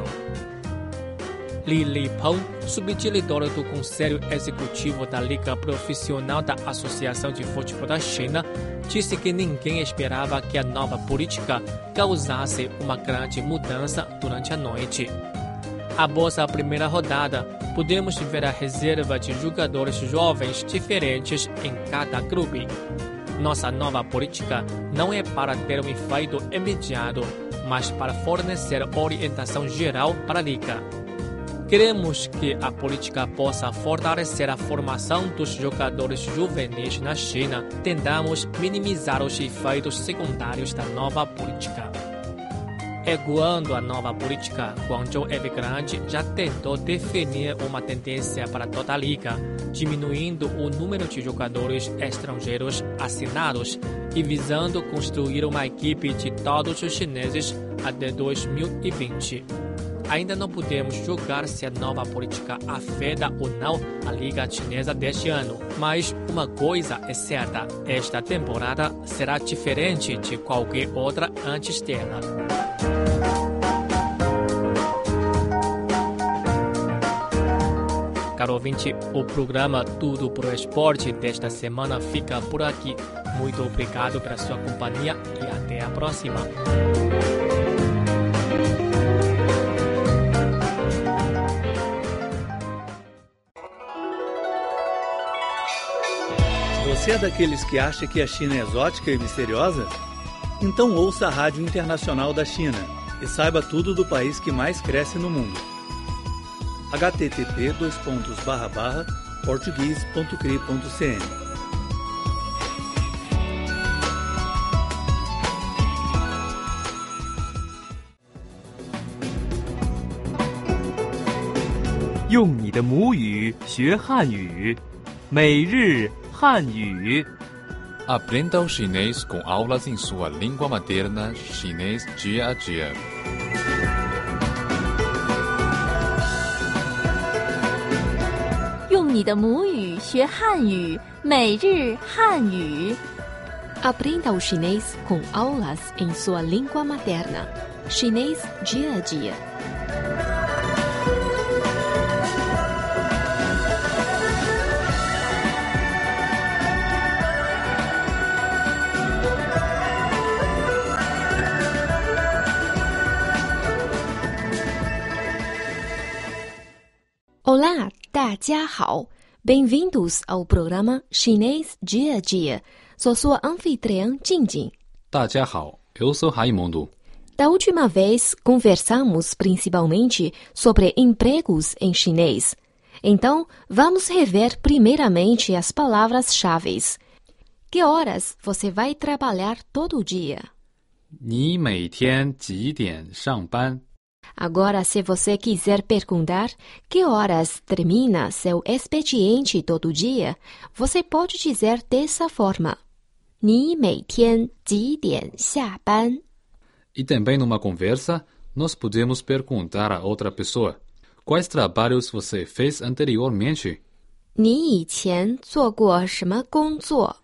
S11: Li Lipeng, subdiretor do Conselho Executivo da Liga Profissional da Associação de Futebol da China, disse que ninguém esperava que a nova política causasse uma grande mudança durante a noite. Após a primeira rodada, podemos ver a reserva de jogadores jovens diferentes em cada clube. Nossa nova política não é para ter um efeito imediato, mas para fornecer orientação geral para a liga. Queremos que a política possa fortalecer a formação dos jogadores juvenis na China. Tentamos minimizar os efeitos secundários da nova política. Ecoando a nova política, Guangzhou Evergrande já tentou definir uma tendência para toda a liga, diminuindo o número de jogadores estrangeiros assinados e visando construir uma equipe de todos os chineses até 2020. Ainda não podemos julgar se a nova política afeta ou não a liga chinesa deste ano, mas uma coisa é certa: esta temporada será diferente de qualquer outra antes dela. Caro ouvinte, o programa Tudo pro Esporte desta semana fica por aqui. Muito obrigado pela sua companhia e até a próxima.
S6: Você é daqueles que acha que a China é exótica e misteriosa? Então ouça a Rádio Internacional da China e saiba tudo do país que mais cresce no mundo. http://portugues.cri.cn
S1: 用你的母语学汉语，每日汉语。
S18: Aprenda o chinês com aulas em sua língua materna, chinês dia a dia.
S19: 用你的母语学汉语，每日汉语。
S9: Aprenda o chinês com aulas em sua língua materna. Chinês dia a dia. Olá, 大家好. Bem-vindos ao programa Chinês Dia a Dia. Sou sua anfitriã, Jingjing.
S10: 大家好, eu sou Raimundo.
S9: Da última vez, conversamos principalmente sobre empregos em chinês. Então, vamos rever primeiramente as palavras-chave. Que horas você vai trabalhar todo dia?
S10: 你每天几点上班?
S9: Agora, se você quiser perguntar que horas termina seu expediente todo dia, você pode dizer dessa forma. 你每天几点下班?
S10: E também numa conversa, nós podemos perguntar a outra pessoa: quais trabalhos você fez anteriormente?
S9: 你以前做过什么工作?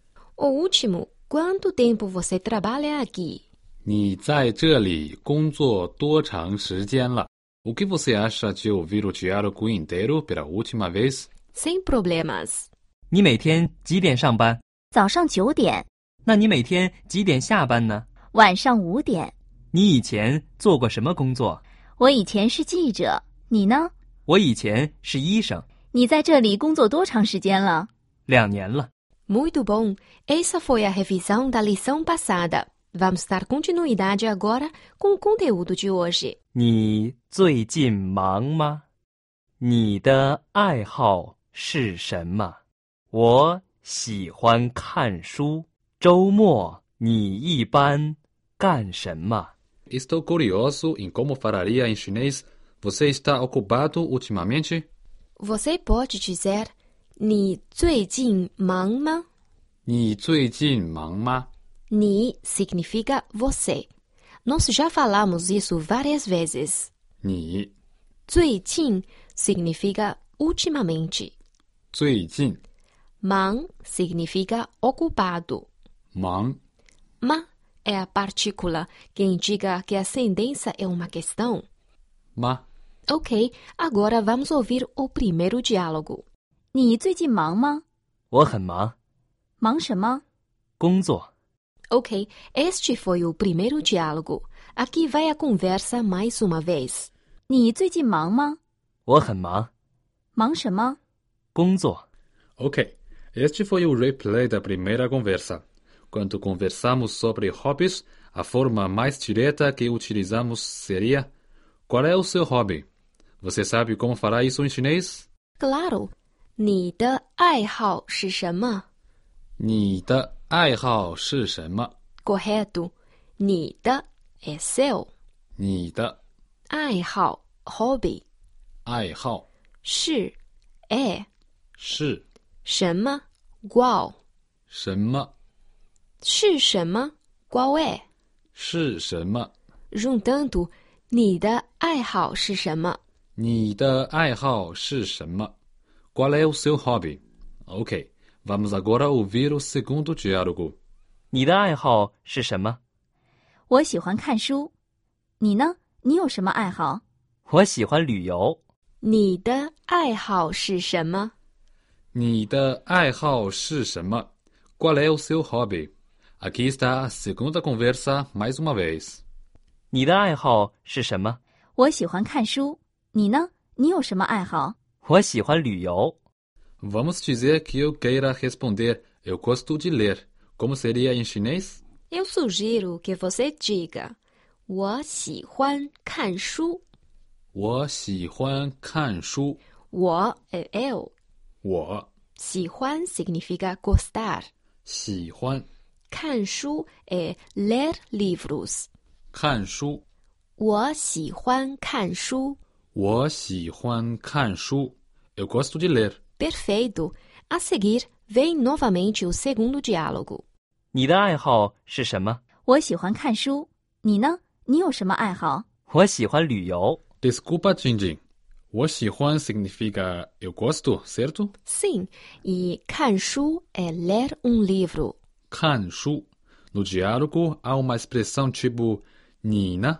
S9: O último, quanto tempo você trabalha aqui?
S10: 你在这里工作多长时间了? O que você acha de ouvir o diálogo inteiro pela última vez?
S9: Sem problemas.
S1: 你每天几点上班?
S19: 早上9点。
S1: 那你每天几点下班呢?
S19: 晚上5点。
S1: 你以前做过什么工作?
S19: 我以前是记者，你呢?
S1: 我以前是医生。
S19: 你在这里工作多长时间了?
S1: 2年了。
S9: Muito bom. Essa foi a revisão da lição passada. Vamos dar continuidade agora com o conteúdo de hoje.
S1: 你最近忙吗? 你的爱好是什么? 我喜欢看书。周末你一般干什么?
S10: Estou curioso em como falaria em chinês. Você está ocupado ultimamente?
S9: Você pode dizer 你最近忙吗?
S10: 你最近忙吗?
S9: 你 significa você. Nós já falamos isso várias vezes.
S10: 你
S9: 最近 significa ultimamente.
S10: 最近
S9: 忙 significa ocupado.
S10: 忙
S9: Ma é a partícula que indica que a sentença é uma questão.
S10: Ma.
S9: Ok, agora vamos ouvir o primeiro diálogo.
S19: 你最近忙吗?
S1: 我很忙。
S19: 忙什么?
S1: 工作。
S9: Ok, este foi o primeiro diálogo. Aqui vai a conversa mais uma vez.
S19: 你最近忙吗?
S1: 我很忙。
S19: 忙什么?
S1: 工作。
S10: Ok, este foi o replay da primeira conversa. Quando conversamos sobre hobbies, a forma mais direta que utilizamos seria: qual é o seu hobby? Você sabe como falar isso em chinês?
S9: Claro. 你的爱好是什么?
S10: 你的爱好是什么?
S9: Correto. 你的 é seu.
S10: 你的
S9: 爱好 hobby.
S10: 爱好
S9: 是 é.
S10: 是
S9: 什么 qual.
S10: 什么
S9: 是什么 qual é.
S10: 是什么
S9: Juntando, 你的爱好是什么?
S10: 你的爱好是什么? Qual é o seu hobby? Ok, vamos agora ouvir o segundo diálogo.
S1: 你的爱好是什么?
S19: 我喜欢看书。你呢？你有什么爱好？
S1: 我喜欢旅游。
S9: 你的爱好是什么？
S10: 你的爱好是什么? Qual é o seu hobby? Aqui está a segunda conversa mais uma vez.
S1: 你的爱好是什么？
S19: 我喜欢看书。你呢？你有什么爱好？
S1: 我喜欢旅游。
S10: Vamos dizer que eu queira responder eu gosto de ler. Como seria em chinês?
S9: Eu sugiro que você diga 我喜欢看书。
S10: 我喜欢看书。
S9: 我 é eu.
S10: 我
S9: 喜欢 significa gostar.
S10: 喜欢
S9: 看书 é ler livros.
S10: 看书。
S9: 我喜欢看书。
S10: 我喜欢看书。Eu gosto de ler.
S9: Perfeito. A seguir, vem novamente o segundo diálogo.
S1: 你的爱好是什么？
S19: 我喜欢看书。你呢？你有什么爱好？
S1: 我喜欢旅游。
S10: Desculpa, Jinjin. 我喜欢 significa eu gosto, certo?
S9: Sim, e 看书é ler um livro.
S10: 看书. No diálogo, há uma expressão tipo 你呢?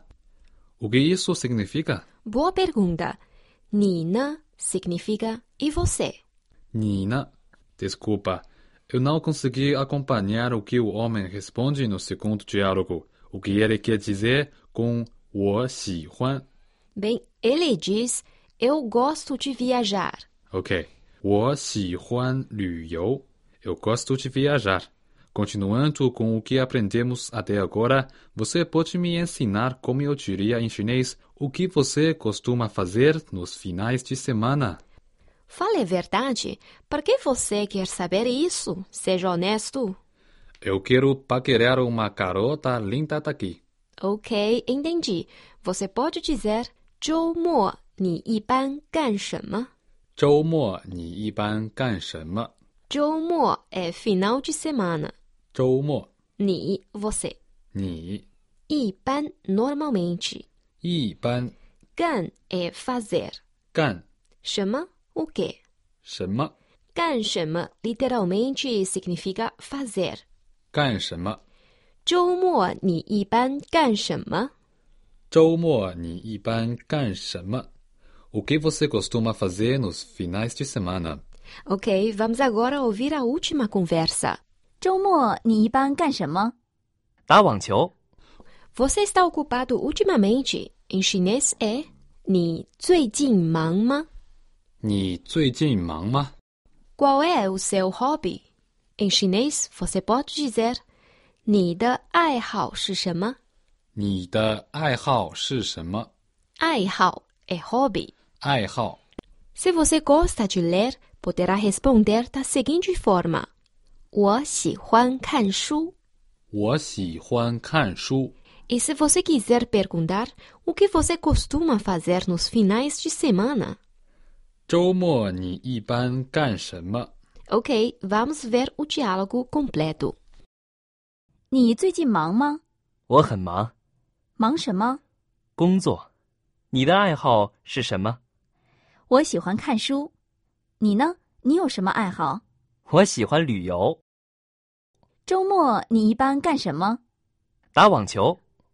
S10: O que isso significa?
S9: Boa pergunta. 你呢 significa e você?
S10: 你呢? Desculpa, eu não consegui acompanhar o que o homem responde no segundo diálogo. O que ele quer dizer com 我喜欢?
S9: Bem, ele diz, eu gosto de viajar.
S10: Ok. 我喜欢旅游. Eu gosto de viajar. Continuando com o que aprendemos até agora, você pode me ensinar como eu diria em chinês o que você costuma fazer nos finais de semana?
S9: Fale a verdade. Por que você quer saber isso? Seja honesto.
S10: Eu quero paquerar uma garota linda daqui.
S9: Ok, entendi. Você pode dizer 周末你一般干什么？
S10: 周末你一般干什么？
S9: 周末é final de semana.
S10: 周末
S9: 你 você.
S10: 你
S9: 一般 normalmente.
S10: 一般
S9: 干 é fazer.
S10: 干
S9: 什么 o quê?
S10: 什么
S9: 干什么 literalmente significa fazer.
S10: 干什么
S9: 周末你一般干什么？
S10: 周末你一般干什么？ O que você costuma fazer nos finais de semana?
S9: Ok, vamos agora ouvir a última conversa.
S19: 周末你一般干什么？
S1: 打网球。
S9: Você está ocupado ultimamente? Em chinês é 你最近忙吗？
S10: 你最近忙吗？
S9: Qual é o seu hobby? Em chinês, você pode dizer 你的爱好是什么？
S10: 你的爱好是什么？
S9: 爱好é hobby.
S10: 爱好
S9: Se você gosta de ler, poderá responder da seguinte forma: 我喜欢看书。
S10: 我喜欢看书。
S9: E se você quiser perguntar o que você costuma fazer nos finais de semana?
S10: 周末你一般干什么？
S9: Ok, vamos ver o diálogo completo.
S19: 你最近忙吗？
S1: 我很忙。
S19: 忙什么？
S1: 工作。你的爱好是什么？
S19: 我喜欢看书。你呢？你有什么爱好？
S1: 我喜欢旅游。
S19: 周末你一般干什么？
S1: 打网球。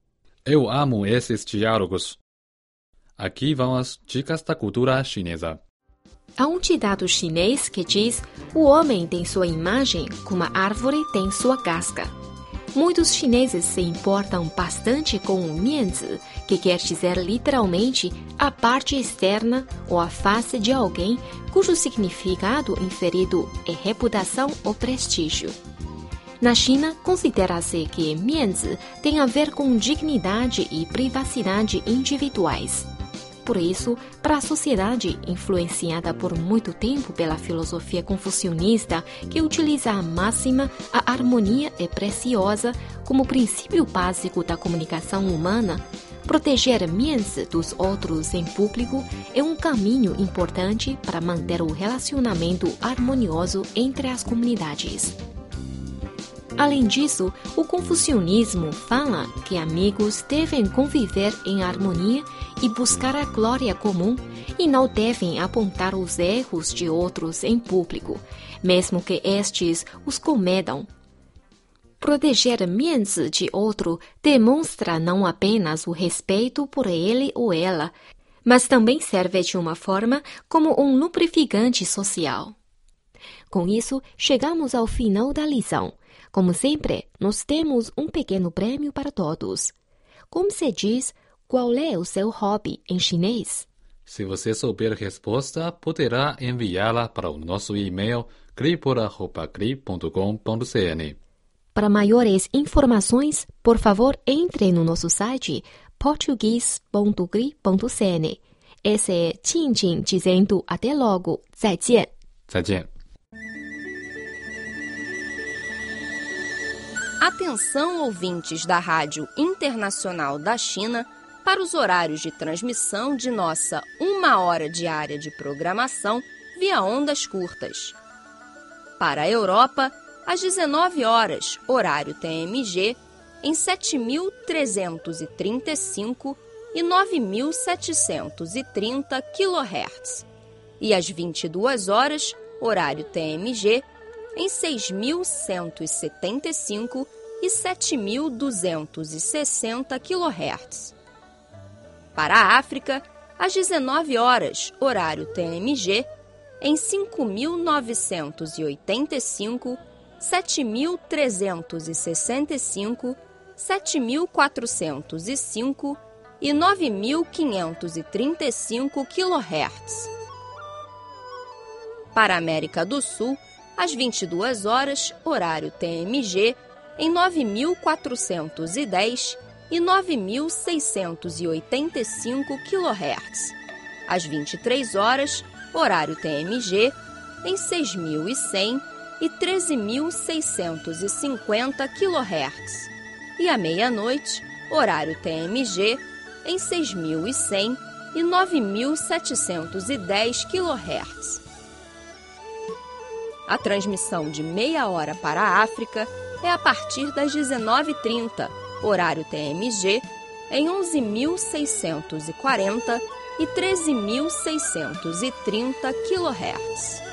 S10: Eu amo esses diálogos. Aqui vão as dicas da cultura chinesa.
S9: Há um ditado chinês que diz: o homem tem sua imagem como a árvore tem sua casca. Muitos chineses se importam bastante com o mianzi, que quer dizer literalmente a parte externa ou a face de alguém cujo significado inferido é reputação ou prestígio. Na China, considera-se que mianzi tem a ver com dignidade e privacidade individuais. Por isso, para a sociedade influenciada por muito tempo pela filosofia confucionista, que utiliza a máxima "a harmonia é preciosa" como princípio básico da comunicação humana, proteger mianzi dos outros em público é um caminho importante para manter o relacionamento harmonioso entre as comunidades. Além disso, o confucionismo fala que amigos devem conviver em harmonia e buscar a glória comum e não devem apontar os erros de outros em público, mesmo que estes os cometam. Proteger mianzi de outro demonstra não apenas o respeito por ele ou ela, mas também serve de uma forma como um lubrificante social. Com isso, chegamos ao final da lição. Como sempre, nós temos um pequeno prêmio para todos. Como se diz, qual é o seu hobby em chinês?
S10: Se você souber a resposta, poderá enviá-la para o nosso e-mail cripor@cri.com.cn.
S9: Para maiores informações, por favor, entre no nosso site português.cri.cn. Esse é Jinjin dizendo até logo. 再见.
S10: 再见.
S20: Atenção, ouvintes da Rádio Internacional da China, para os horários de transmissão de nossa 1 hora diária de programação via ondas curtas. Para a Europa, às 19 horas, horário TMG, em 7.335 e 9.730 kHz. E às 22 horas, horário TMG, em 6.175 e 7.260 kHz. Para a África, às 19 horas, horário TMG, em 5.985, 7.365, 7.405 e 9.535 kHz. Para a América do Sul, às 22 horas, horário TMG, em 9.410 e 9.685 kHz. Às 23 horas, horário TMG, em 6.100 e 13.650 kHz. E à meia-noite, horário TMG, em 6.100 e 9.710 kHz. A transmissão de meia hora para a África é a partir das 19h30, horário TMG, em 11.640 e 13.630 kHz.